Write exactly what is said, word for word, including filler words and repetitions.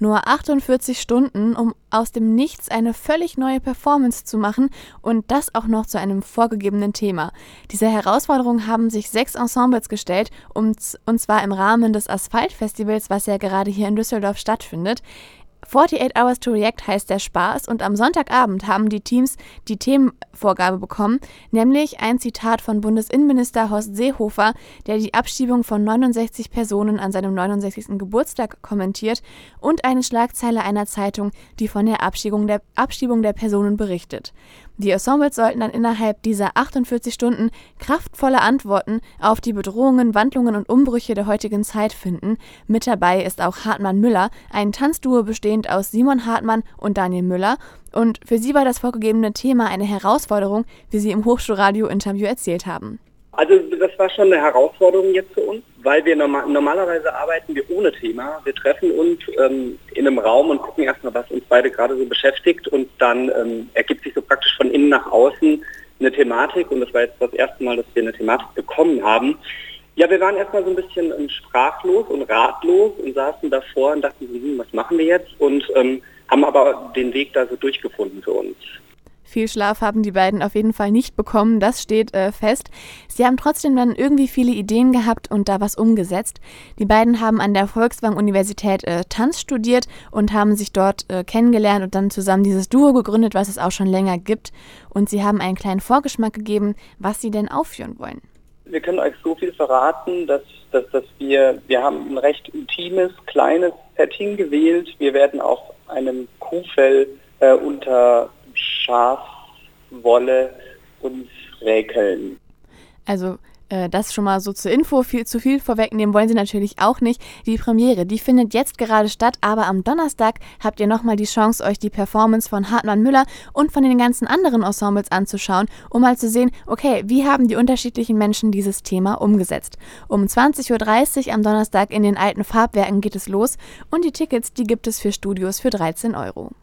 Nur achtundvierzig Stunden, um aus dem Nichts eine völlig neue Performance zu machen und das auch noch zu einem vorgegebenen Thema. Diese Herausforderung haben sich sechs Ensembles gestellt, und, und zwar im Rahmen des Asphalt-Festivals, was ja gerade hier in Düsseldorf stattfindet. achtundvierzig Hours to React heißt der Spaß, und am Sonntagabend haben die Teams die Themenvorgabe bekommen, nämlich ein Zitat von Bundesinnenminister Horst Seehofer, der die Abschiebung von neunundsechzig Personen an seinem neunundsechzigsten Geburtstag kommentiert, und eine Schlagzeile einer Zeitung, die von der Abschiebung der, Abschiebung der Personen berichtet. Die Ensembles sollten dann innerhalb dieser achtundvierzig Stunden kraftvolle Antworten auf die Bedrohungen, Wandlungen und Umbrüche der heutigen Zeit finden. Mit dabei ist auch Hartmann-Müller, ein Tanzduo bestehend aus Simon Hartmann und Daniel Müller. Und für sie war das vorgegebene Thema eine Herausforderung, wie sie im Hochschulradio-Interview erzählt haben. Also das war schon eine Herausforderung jetzt für uns, weil wir normal, normalerweise arbeiten wir ohne Thema. Wir treffen uns ähm, in einem Raum und gucken erstmal, was uns beide gerade so beschäftigt, und dann ähm, ergibt sich so praktisch von innen nach außen eine Thematik, und das war jetzt das erste Mal, dass wir eine Thematik bekommen haben. Ja, wir waren erstmal so ein bisschen ähm, sprachlos und ratlos und saßen davor und dachten, hm, was machen wir jetzt, und ähm, haben aber den Weg da so durchgefunden für uns. Viel Schlaf haben die beiden auf jeden Fall nicht bekommen, das steht äh, fest. Sie haben trotzdem dann irgendwie viele Ideen gehabt und da was umgesetzt. Die beiden haben an der Volkswagen-Universität äh, Tanz studiert und haben sich dort äh, kennengelernt und dann zusammen dieses Duo gegründet, was es auch schon länger gibt. Und sie haben einen kleinen Vorgeschmack gegeben, was sie denn aufführen wollen. Wir können euch so viel verraten, dass, dass, dass wir, wir haben ein recht intimes, kleines Setting gewählt. Wir werden auf einem Kuhfell äh, unter Schafwolle uns räkeln. Also äh, das schon mal so zur Info, viel zu viel vorwegnehmen wollen sie natürlich auch nicht. Die Premiere, die findet jetzt gerade statt, aber am Donnerstag habt ihr nochmal die Chance, euch die Performance von Hartmann-Müller und von den ganzen anderen Ensembles anzuschauen, um mal zu sehen, okay, wie haben die unterschiedlichen Menschen dieses Thema umgesetzt. Um zwanzig Uhr dreißig am Donnerstag in den alten Farbwerken geht es los, und die Tickets, die gibt es für Studios für dreizehn Euro.